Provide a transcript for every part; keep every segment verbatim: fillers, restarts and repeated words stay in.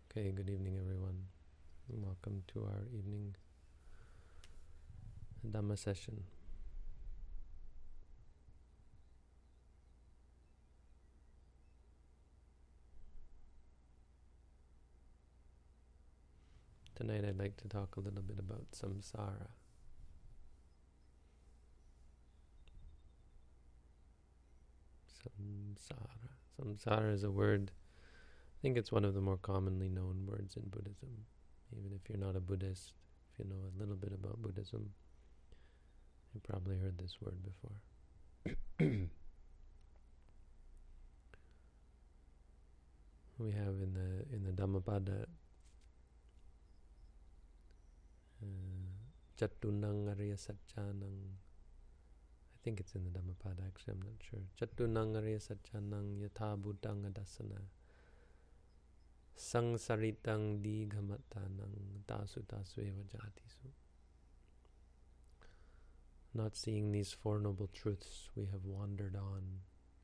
Okay, good evening everyone. Welcome to our evening Dhamma session. Tonight I'd like to talk a little bit about samsara. Samsara. Samsara is a word, I think it's one of the more commonly known words in Buddhism. Even if you're not a Buddhist, if you know a little bit about Buddhism, you've probably heard this word before. We have in the in the Dhammapada uh, Chatunang Arya Satchanang. I think it's in the Dhammapada actually, I'm not sure. Chatunang Arya Satchanang Yatha Bhutang Adasana Sangsaritang Digamatanang Tasu Tasu Eva Jatisu. Not seeing these Four Noble Truths, we have wandered on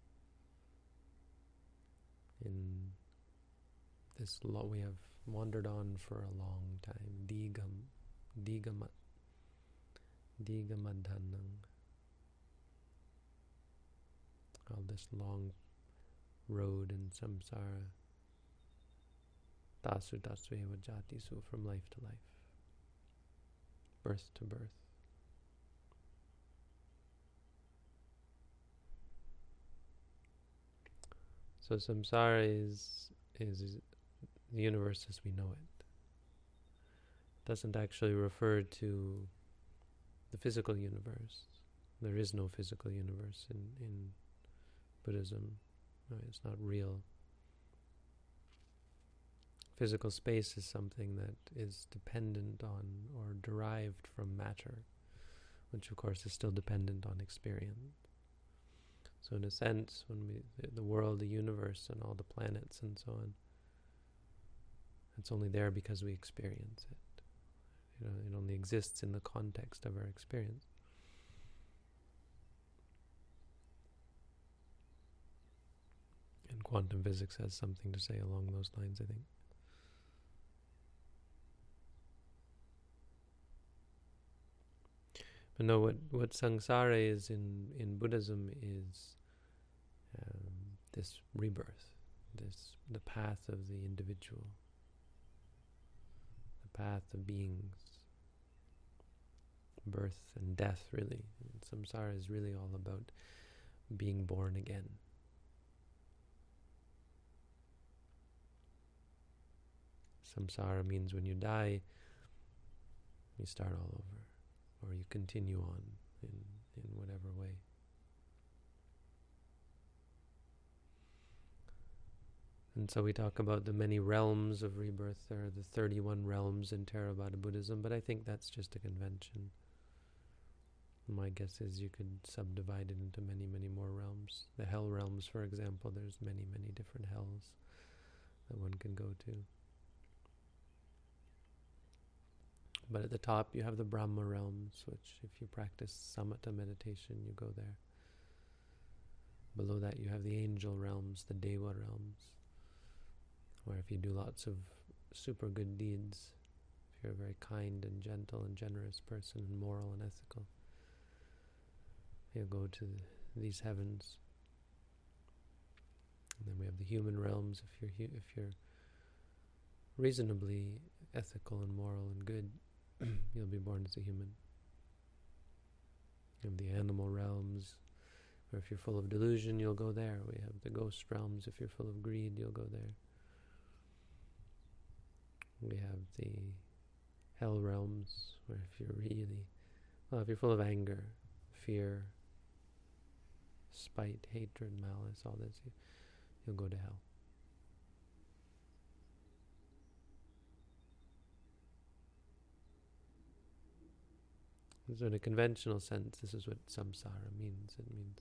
in this lo- we have wandered on for a long time. Digam Digamat Digamadhanang. All this long road in samsara. Tasu tasu eva jatisu, from life to life. Birth to birth. So samsara is, is the universe as we know it. It doesn't actually refer to the physical universe. There is no physical universe in, in Buddhism. No, it's not real. Physical space is something that is dependent on or derived from matter, which of course is still dependent on experience. So in a sense, when we, the world, the universe, and all the planets and so on, it's only there because we experience it. You know, it only exists in the context of our experience. And quantum physics has something to say along those lines, I think. But no, what, what samsara is in, in Buddhism is um, this rebirth, this the path of the individual, the path of beings, birth and death, really. And samsara is really all about being born again. Samsara means when you die, you start all over, or you continue on in, in whatever way. And so we talk about the many realms of rebirth. There are the thirty-one realms in Theravada Buddhism, but I think that's just a convention. My guess is you could subdivide it into many, many more realms. The hell realms, for example, there's many, many different hells that one can go to. But at the top you have the Brahma realms, which if you practice samatha meditation, you go there. Below that you have the angel realms, the Deva realms, where if you do lots of super good deeds, if you're a very kind and gentle and generous person and moral and ethical, you'll go to the, these heavens. And then we have the human realms. If you're hu- if you're reasonably ethical and moral and good, you'll be born as a human. You have the animal realms, where if you're full of delusion, you'll go there. We have the ghost realms. If you're full of greed, you'll go there. We have the hell realms, where if you're really, well, if you're full of anger, fear, spite, hatred, malice, all this, you, you'll go to hell. So in a conventional sense, this is what samsara means. It means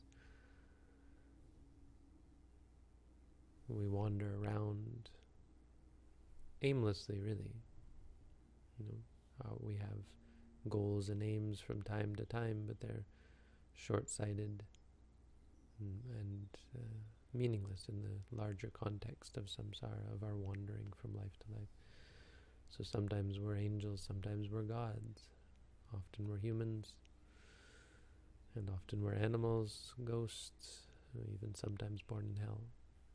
we wander around aimlessly, really. You know, uh, we have goals and aims from time to time, but they're short-sighted and, and uh, meaningless in the larger context of samsara, of our wandering from life to life. So sometimes we're angels, sometimes we're gods. Often we're humans, and often we're animals, ghosts, even sometimes born in hell.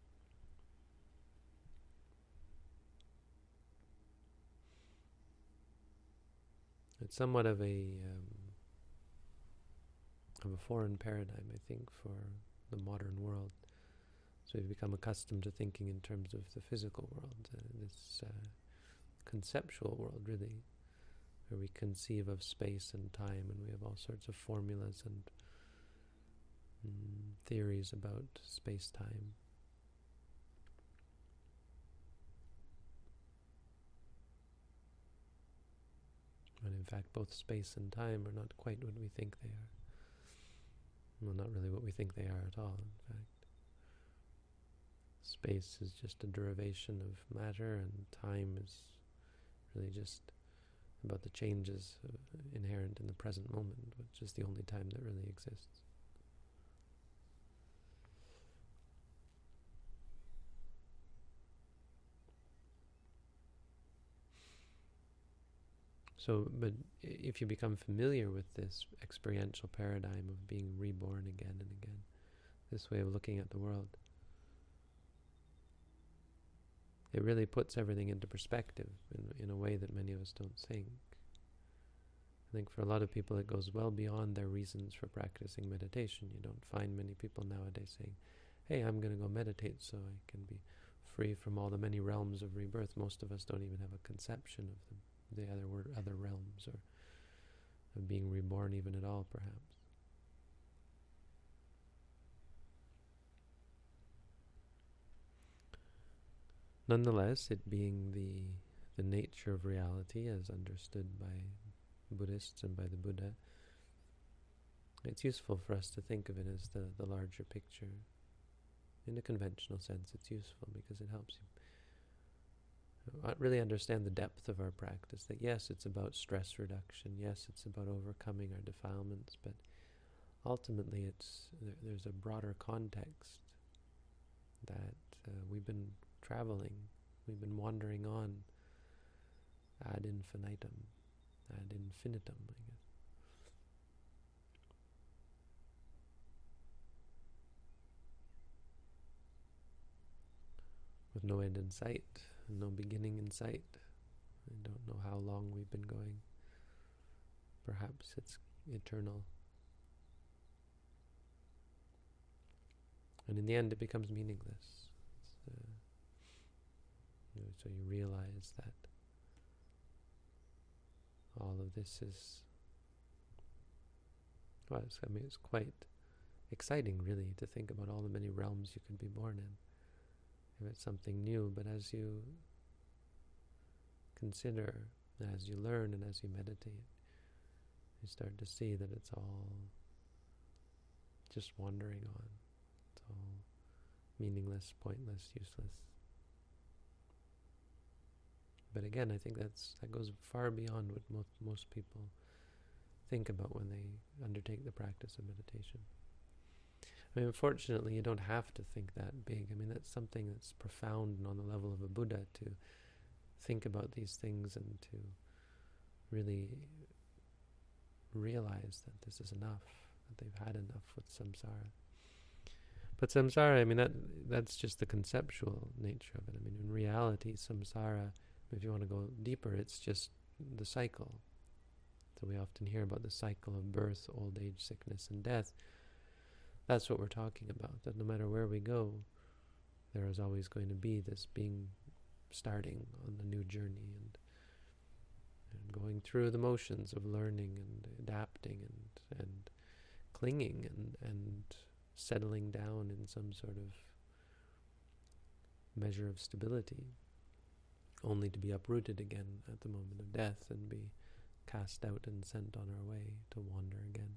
It's somewhat of a um, of a foreign paradigm, I think, for the modern world. So we've become accustomed to thinking in terms of the physical world, uh, this uh, conceptual world, really, where we conceive of space and time, and we have all sorts of formulas and mm, theories about space-time. And in fact, both space and time are not quite what we think they are. Well, not really what we think they are at all, in fact. Space is just a derivation of matter, and time is really just about the changes uh, inherent in the present moment, which is the only time that really exists. So, but if you become familiar with this experiential paradigm of being reborn again and again, this way of looking at the world, it really puts everything into perspective in, in a way that many of us don't think. I think for a lot of people it goes well beyond their reasons for practicing meditation. You don't find many people nowadays saying, hey, I'm going to go meditate so I can be free from all the many realms of rebirth. Most of us don't even have a conception of them. The other word, other realms, or of being reborn even at all, perhaps. Nonetheless, it being the the nature of reality as understood by Buddhists and by the Buddha, it's useful for us to think of it as the, the larger picture. In a conventional sense, it's useful because it helps you really understand the depth of our practice, that yes, it's about stress reduction, yes, it's about overcoming our defilements, but ultimately it's there, there's a broader context that uh, we've been traveling, we've been wandering on ad infinitum, ad infinitum, I guess. With no end in sight, no beginning in sight. I don't know how long we've been going. Perhaps it's eternal. And in the end it becomes meaningless. Uh, you know, so you realize that all of this is, well, it's, I mean, it's quite exciting really to think about all the many realms you could be born in. If it's something new, but as you consider, as you learn and as you meditate, you start to see that it's all just wandering on. It's all meaningless, pointless, useless. But again, I think that's that goes far beyond what most, most people think about when they undertake the practice of meditation. I mean, unfortunately, you don't have to think that big. I mean, that's something that's profound and on the level of a Buddha, to think about these things and to really realize that this is enough, that they've had enough with samsara. But samsara, I mean, that that's just the conceptual nature of it. I mean, in reality, samsara, if you want to go deeper, it's just the cycle. So we often hear about the cycle of birth, old age, sickness, and death. That's what we're talking about, that no matter where we go, there is always going to be this being starting on the new journey and, and going through the motions of learning and adapting and, and clinging and, and settling down in some sort of measure of stability, only to be uprooted again at the moment of death and be cast out and sent on our way to wander again.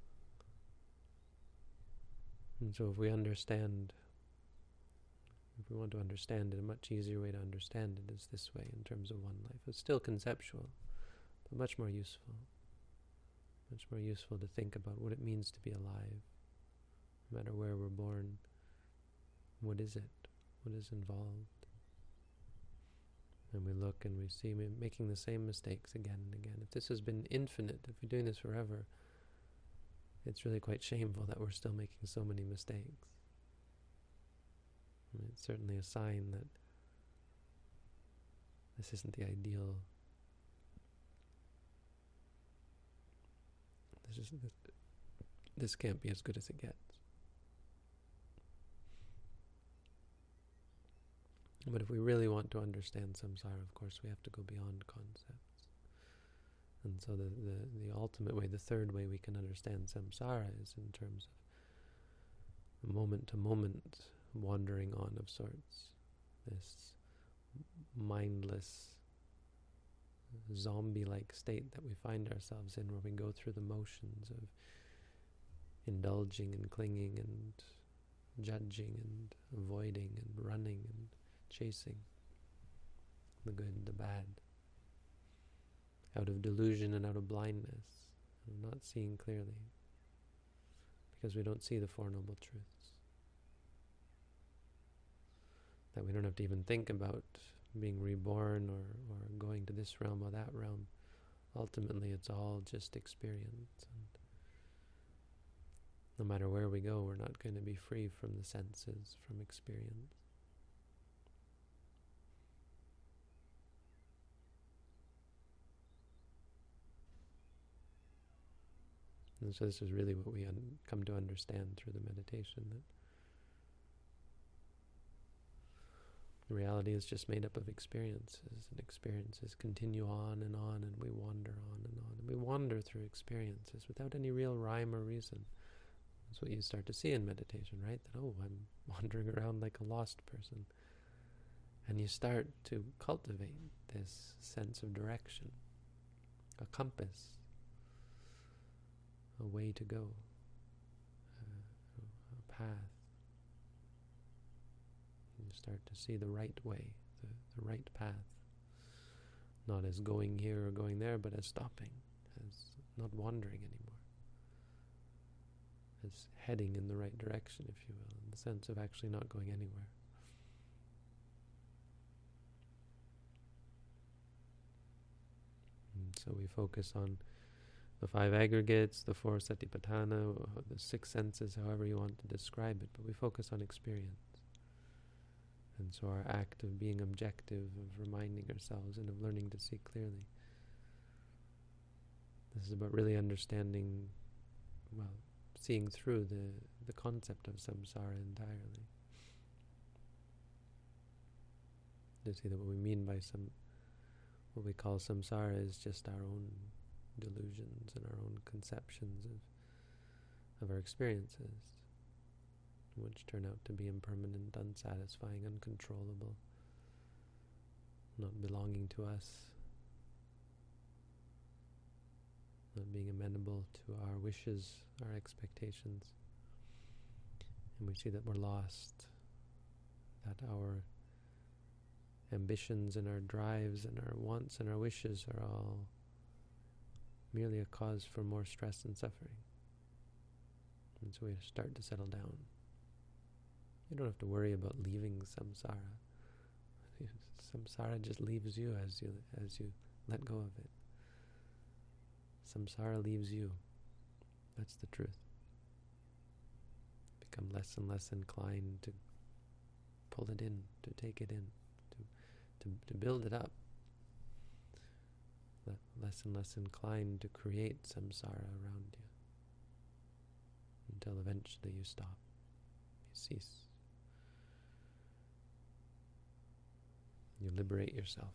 And so if we understand, if we we want to understand it, a much easier way to understand it is this way in terms of one life. It's still conceptual, but much more useful. Much more useful to think about what it means to be alive, no matter where we're born. What is it? What is involved? And we look and we see me making the same mistakes again and again. If this has been infinite, if we're doing this forever, it's really quite shameful that we're still making so many mistakes. And it's certainly a sign that this isn't the ideal. This is this, this can't be as good as it gets. But if we really want to understand samsara, of course, we have to go beyond concepts. And so the, the, the ultimate way, the third way we can understand samsara is in terms of moment-to-moment wandering on of sorts. This mindless, zombie-like state that we find ourselves in, where we go through the motions of indulging and clinging and judging and avoiding and running and chasing the good, the bad, out of delusion and out of blindness, and not seeing clearly, because we don't see the Four Noble Truths. That we don't have to even think about being reborn or, or going to this realm or that realm. Ultimately, it's all just experience. And no matter where we go, we're not going to be free from the senses, from experience. And so this is really what we un- come to understand through the meditation, that reality is just made up of experiences, and experiences continue on and on, and we wander on and on. And we wander through experiences without any real rhyme or reason. That's what you start to see in meditation, right? That, oh, I'm wandering around like a lost person. And you start to cultivate this sense of direction, a compass, a way to go, uh, a path. You start to see the right way, the, the right path. Not as going here or going there, but as stopping, as not wandering anymore. As heading in the right direction, if you will, in the sense of actually not going anywhere. And so we focus on the five aggregates, the four satipatthana, the six senses, however you want to describe it, but we focus on experience. And so our act of being objective, of reminding ourselves and of learning to see clearly. This is about really understanding, well, seeing through the, the concept of samsara entirely. To see that what we mean by some, what we call samsara is just our own delusions and our own conceptions of, of our experiences, which turn out to be impermanent, unsatisfying, uncontrollable, not belonging to us, not being amenable to our wishes, our expectations. And we see that we're lost, that our ambitions and our drives and our wants and our wishes are all merely a cause for more stress and suffering. And so we start to settle down. You don't have to worry about leaving samsara. Samsara just leaves you as you as you let go of it. Samsara leaves you. That's the truth. Become less and less inclined to pull it in, to take it in, to to, to build it up. Less and less inclined to create samsara around you, until eventually you stop, you cease. You liberate yourself.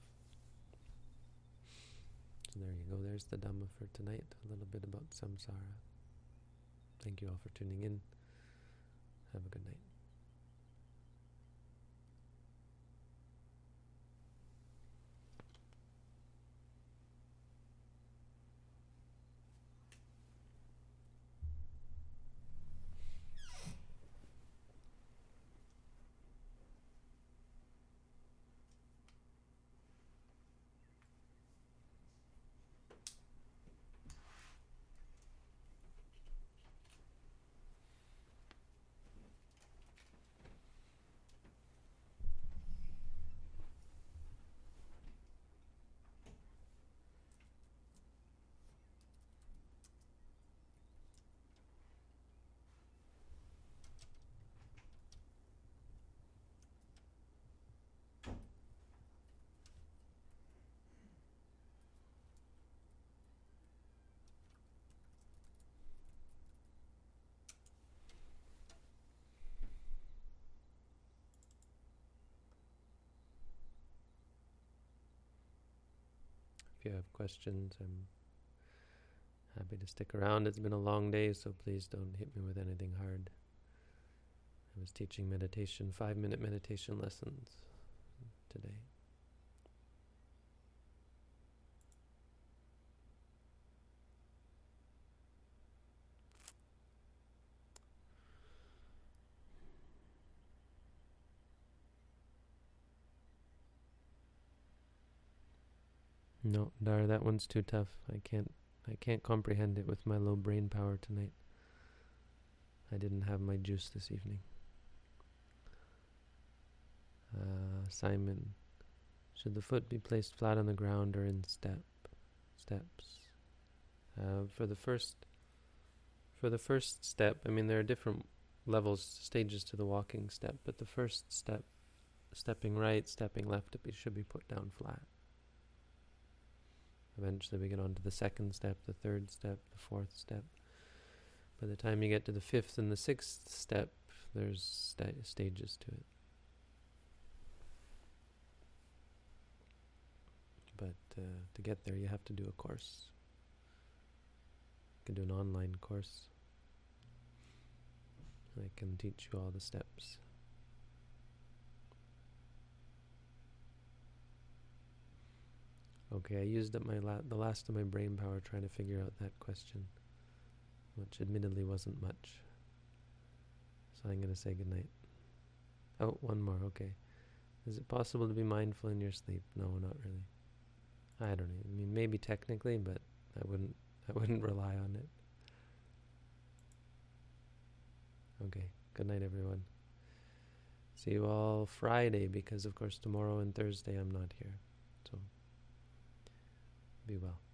So there you go, there's the Dhamma for tonight, a little bit about samsara. Thank you all for tuning in. Have a good night. If you have questions, I'm happy to stick around. It's been a long day, so please don't hit me with anything hard. I was teaching meditation, five-minute meditation lessons today. No, Dar, that one's too tough. I can't I can't comprehend it with my low brain power tonight. I didn't have my juice this evening. Uh, Simon, should the foot be placed flat on the ground or in step steps? Uh, for the first for the first step, I mean there are different levels, stages to the walking step, but the first step, stepping right, stepping left, it be, should be put down flat. Eventually we get on to the second step, the third step, the fourth step. By the time you get to the fifth and the sixth step, there's sta- stages to it. But uh, to get there, you have to do a course. You can do an online course. I can teach you all the steps. Okay, I used up my la- the last of my brain power trying to figure out that question, which admittedly wasn't much. So I'm going to say goodnight. Oh, one more, okay. Is it possible to be mindful in your sleep? No, not really. I don't know. I mean, maybe technically, but I wouldn't I wouldn't rely on it. Okay, good night, everyone. See you all Friday, because of course tomorrow and Thursday I'm not here. So be well.